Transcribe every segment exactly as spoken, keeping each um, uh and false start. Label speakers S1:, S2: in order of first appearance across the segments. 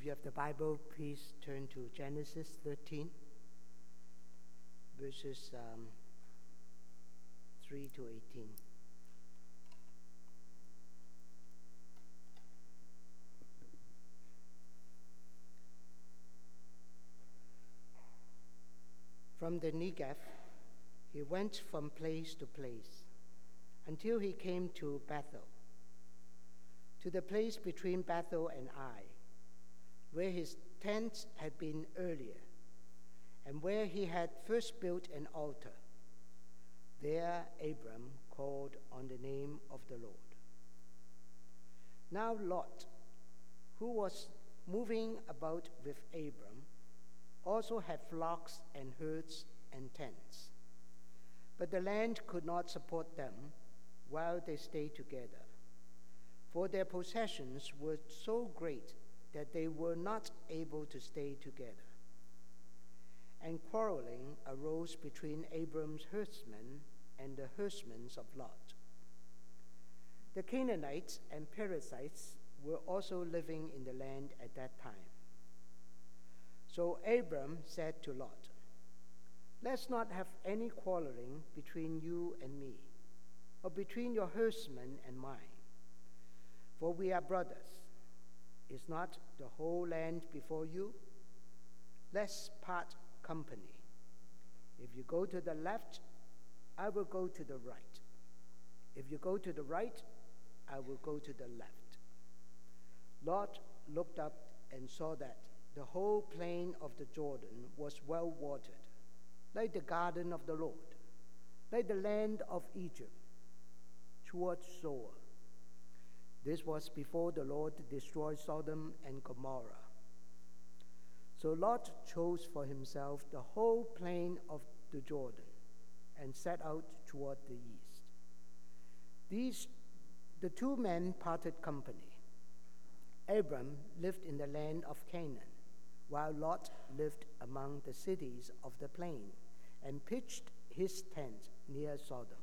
S1: you have the Bible, please turn to Genesis thirteen, verses um, three to eighteen. From the Negev, he went from place to place until he came to Bethel, to the place between Bethel and Ai, where his tent had been earlier, and where he had first built an altar. There Abram called on the name of the Lord. Now Lot, who was moving about with Abram, also had flocks and herds and tents. But the land could not support them while they stayed together, for their possessions were so great that they were not able to stay together. And quarreling arose between Abram's herdsmen and the herdsmen of Lot. The Canaanites and Perizzites were also living in the land at that time. So Abram said to Lot, "Let's not have any quarreling between you and me, or between your herdsmen and mine, for we are brothers. Is not the whole land before you? Let's part company. If you go to the left, I will go to the right. If you go to the right, I will go to the left." Lot looked up and saw that the whole plain of the Jordan was well watered, like the garden of the Lord, like the land of Egypt, towards Zoar. This was before the Lord destroyed Sodom and Gomorrah. So Lot chose for himself the whole plain of the Jordan and set out toward the east. These, the two men parted company. Abram lived in the land of Canaan, while Lot lived among the cities of the plain and pitched his tent near Sodom.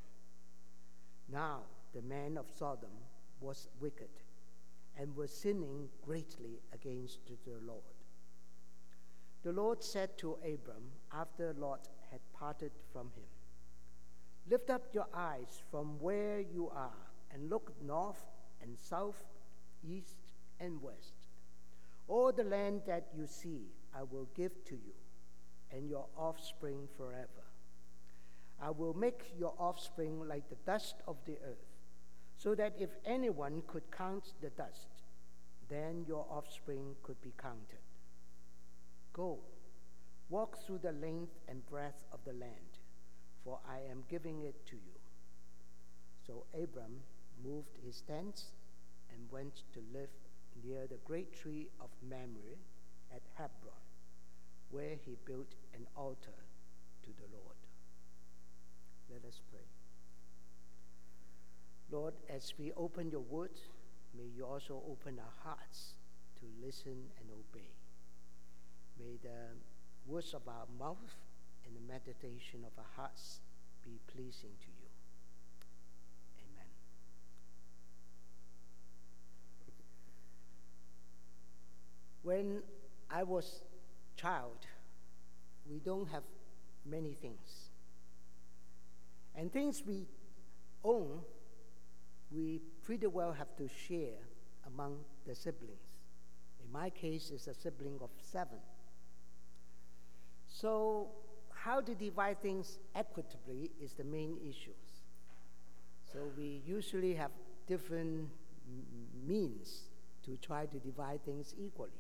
S1: Now the man of Sodom was wicked and was sinning greatly against the Lord. The Lord said to Abram after Lot had parted from him, "Lift up your eyes from where you are and look north and south, east and west. All the land that you see I will give to you and your offspring forever. I will make your offspring like the dust of the earth, so that if anyone could count the dust, then your offspring could be counted. Go, walk through the length and breadth of the land, for I am giving it to you." So Abram moved his tents and went to live near the great tree of Mamre at Hebron, where he built an altar to the Lord. Let us pray. Lord, as we open your word, may you also open our hearts to listen and obey. May the words of our mouth and the meditation of our hearts be pleasing to you. Amen. When I was a child, we don't have many things. And things we own, we pretty well have to share among the siblings. In my case, it's a sibling of seven. So how to divide things equitably is the main issue. So we usually have different means to try to divide things equally.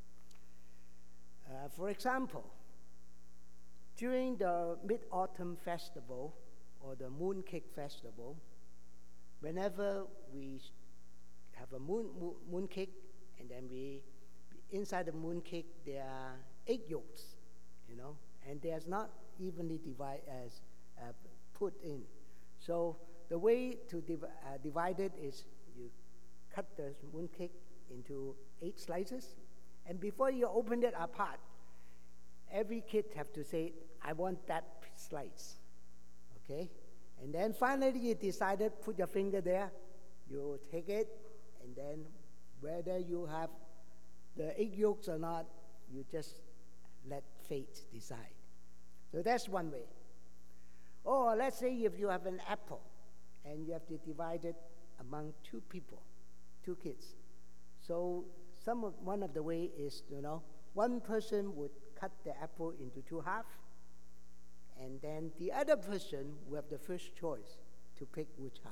S1: Uh, for example, during the Mid-Autumn Festival or the Mooncake Festival, whenever we have a moon, moon, mooncake, and then we, inside the mooncake, there are egg yolks, you know, and there's not evenly divide, as, uh, put in. So the way to div uh, divide it is you cut the mooncake into eight slices, and before you open it apart, every kid have to say, "I want that slice," okay? And then finally you decided, put your finger there, you take it, and then whether you have the egg yolks or not, you just let fate decide. So that's one way. Or let's say if you have an apple and you have to divide it among two people, two kids. So some of, one of the way is, you know, one person would cut the apple into two halves, and then the other person will have the first choice to pick which half.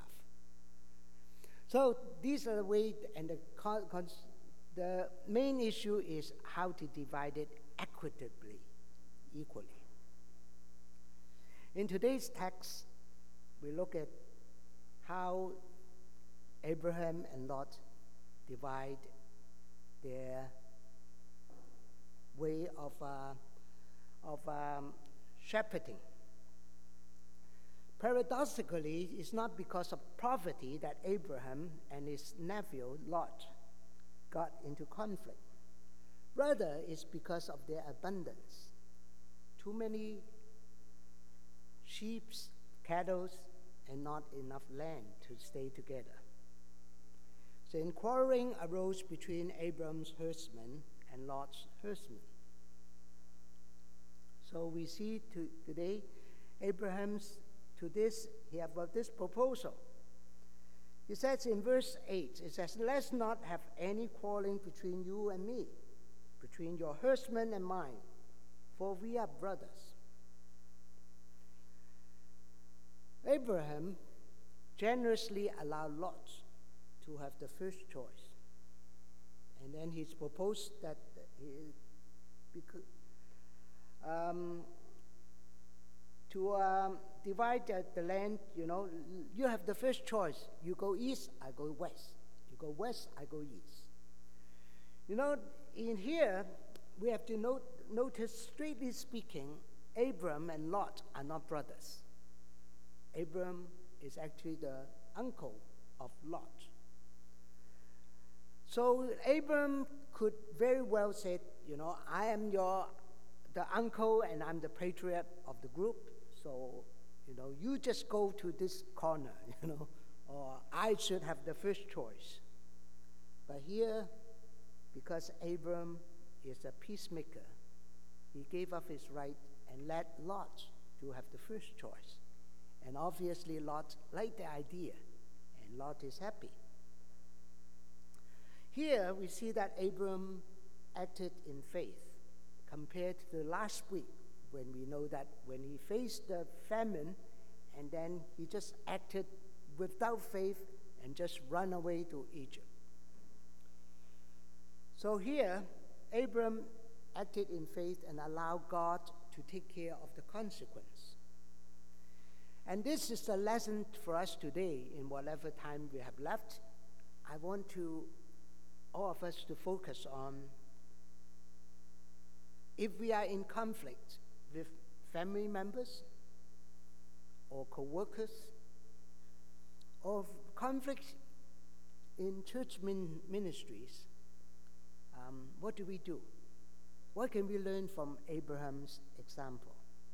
S1: So these are the way, and the, con, con, the main issue is how to divide it equitably, equally. In today's text, we look at how Abraham and Lot divide their way of, uh, of um, shepherding. Paradoxically, it's not because of poverty that Abraham and his nephew Lot got into conflict. Rather, it's because of their abundance. Too many sheep, cattle, and not enough land to stay together. So, in quarreling arose between Abram's herdsmen and Lot's herdsmen. So we see to, today, Abraham's to this, he have this proposal. He says in verse eight, it says, "Let's not have any quarreling between you and me, between your herdsmen and mine, for we are brothers." Abraham generously allowed Lot to have the first choice. And then he's proposed that he, because, um, to um, divide the, the land, you know, you have the first choice. You go east, I go west. You go west, I go east. You know, in here, we have to note, notice, strictly speaking, Abram and Lot are not brothers. Abram is actually the uncle of Lot. So Abram could very well say, you know, I am your, the uncle and I'm the patriarch of the group. So, you know, you just go to this corner, you know, or I should have the first choice. But here, because Abram is a peacemaker, he gave up his right and let Lot to have the first choice. And obviously Lot liked the idea, and Lot is happy. Here we see that Abram acted in faith compared to last week, when we know that when he faced the famine, and then he just acted without faith and just run away to Egypt. So here, Abram acted in faith and allowed God to take care of the consequence. And this is a lesson for us today in whatever time we have left. I want to, all of us to focus on, if we are in conflict with family members or co-workers, or conflict in church min- ministries, um, what do we do? What can we learn from Abraham's example?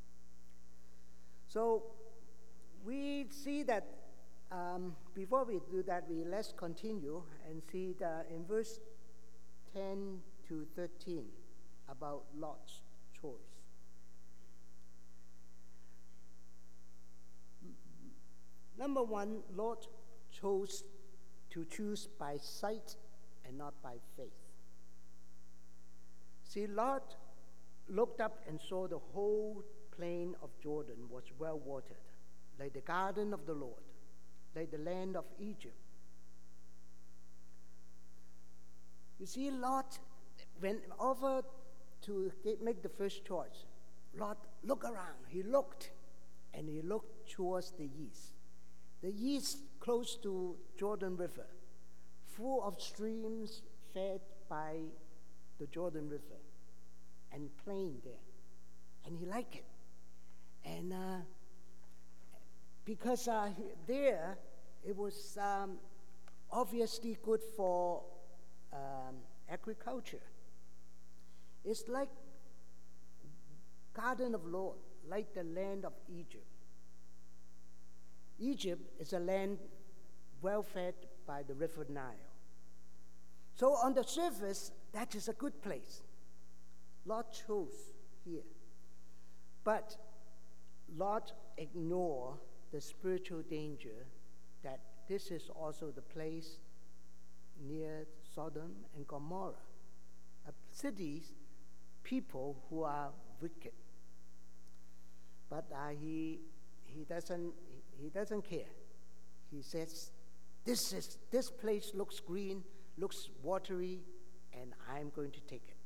S1: So we see that um, before we do that, we let's continue and see the, in verse ten to thirteen about Lot's choice. Number one, Lot chose to choose by sight and not by faith. See, Lot looked up and saw the whole plain of Jordan was well watered, like the garden of the Lord, like the land of Egypt. You see, Lot went over to get, make the first choice. Lot looked around. He looked, and he looked towards the east. The east, close to Jordan River, full of streams fed by the Jordan River, and plain there. And he liked it. And uh, because uh, there, it was um, obviously good for um, agriculture. It's like Garden of Lord, like the land of Egypt. Egypt is a land well fed by the river Nile. So on the surface, that is a good place. Lot chose here. But Lot ignored the spiritual danger that this is also the place near Sodom and Gomorrah, cities, people who are wicked. But uh, he he doesn't he doesn't care. He says, "This is this place looks green, looks watery, and I'm going to take it."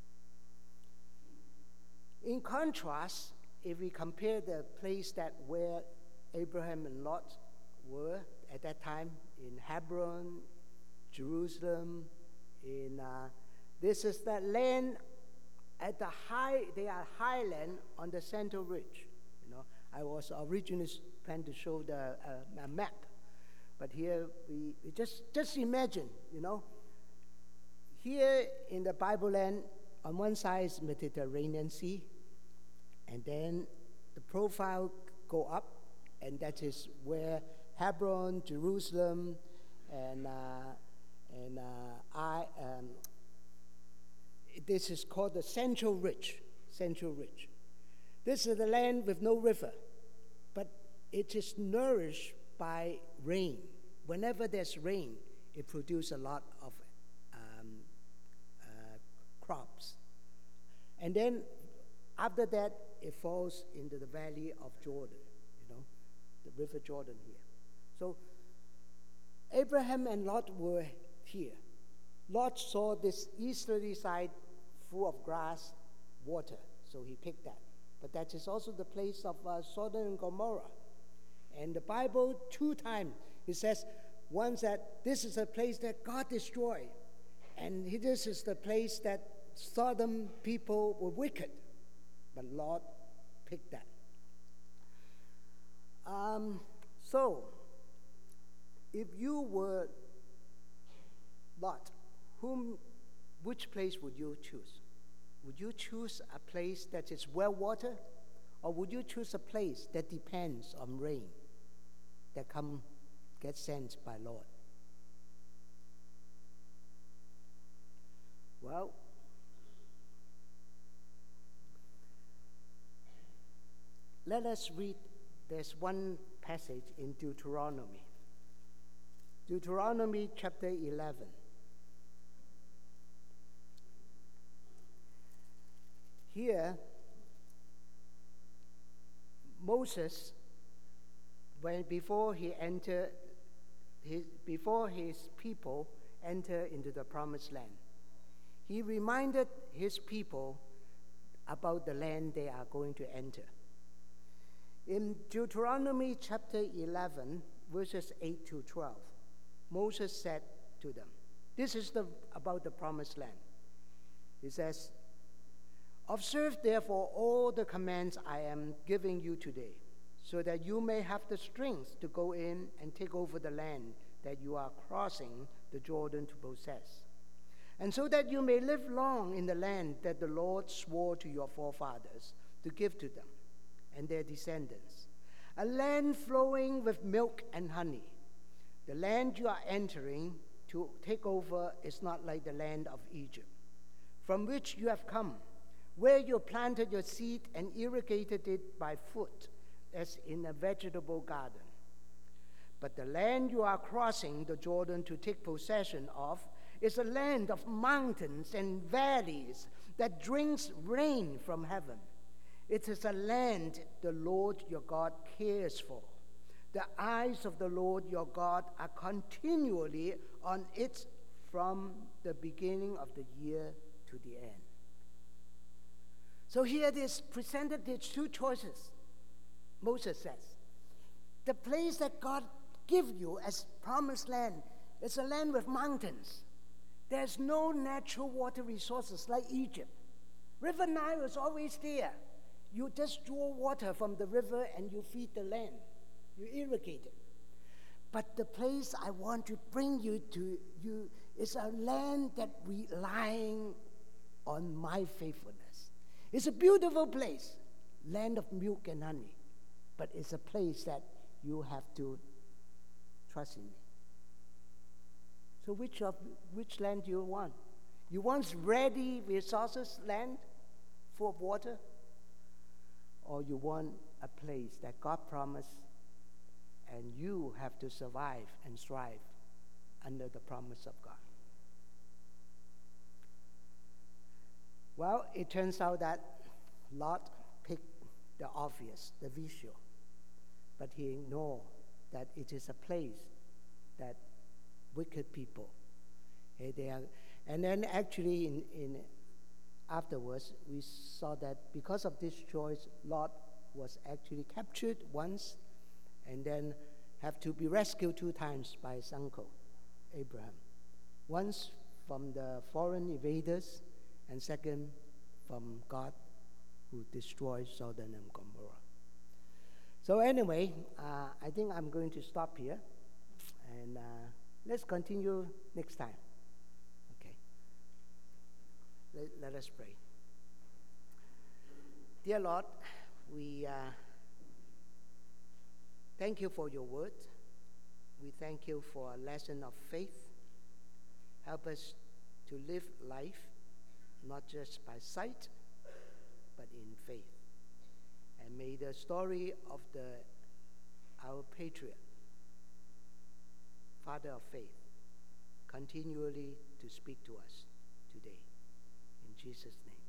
S1: In contrast, if we compare the place that where Abraham and Lot were at that time in Hebron, Jerusalem, in uh, this is the land at the high. They are highland on the central ridge. You know, I was originally planned to show the uh, a map, but here we, we just just imagine. You know, here in the Bible land, on one side is Mediterranean Sea, and then the profile go up, and that is where Hebron, Jerusalem, and uh, and uh, I. Um, this is called the Central Ridge. Central Ridge. This is the land with no river, but it is nourished by rain. Whenever there's rain, it produces a lot of um, uh, crops. And then after that, it falls into the valley of Jordan, you know, the river Jordan here. So Abraham and Lot were here. Lot saw this easterly side full of grass, water, so he picked that. But that is also the place of uh, Sodom and Gomorrah. And the Bible, two times, it says, once that this is a place that God destroyed, and this is the place that Sodom people were wicked. But Lot picked that. Um, so, if you were Lot, whom, which place would you choose? Would you choose a place that is well watered, or would you choose a place that depends on rain that come get sent by Lord? Well, let us read. There's one passage in Deuteronomy. Deuteronomy chapter eleven. Here, Moses, when before he entered, his, before his people enter into the promised land, he reminded his people about the land they are going to enter. In Deuteronomy chapter eleven, verses eight to twelve, Moses said to them, this is the, about the promised land. He says, observe therefore all the commands I am giving you today, so that you may have the strength to go in and take over the land that you are crossing the Jordan to possess, and so that you may live long in the land that the Lord swore to your forefathers to give to them and their descendants, a land flowing with milk and honey. The land you are entering to take over is not like the land of Egypt, from which you have come, where you planted your seed and irrigated it by foot, as in a vegetable garden. But the land you are crossing the Jordan to take possession of is a land of mountains and valleys that drinks rain from heaven. It is a land the Lord your God cares for. The eyes of the Lord your God are continually on it from the beginning of the year to the end. So here it is presented, there's two choices. Moses says, the place that God give you as promised land is a land with mountains. There's no natural water resources like Egypt. River Nile is always there. You just draw water from the river and you feed the land. You irrigate it. But the place I want to bring you to you is a land that relying on my faithfulness. It's a beautiful place, land of milk and honey, but it's a place that you have to trust in me. So which of which land do you want? You want ready resources land full of water? Or you want a place that God promised and you have to survive and strive under the promise of God? Well, it turns out that Lot picked the obvious, the visual, but he ignored that it is a place that wicked people, eh, they are, and then actually in, in afterwards we saw that because of this choice, Lot was actually captured once and then have to be rescued two times by his uncle, Abraham. Once from the foreign invaders, and second from God, who destroyed Sodom and Gomorrah. So anyway, uh, I think I'm going to stop here, and uh, let's continue next time. Okay. Let, let us pray. Dear Lord, we uh, thank you for your word. We thank you for a lesson of faith. Help us to live life not just by sight, but in faith. And may the story of the our patriot, father of faith, continually to speak to us today. In Jesus' name.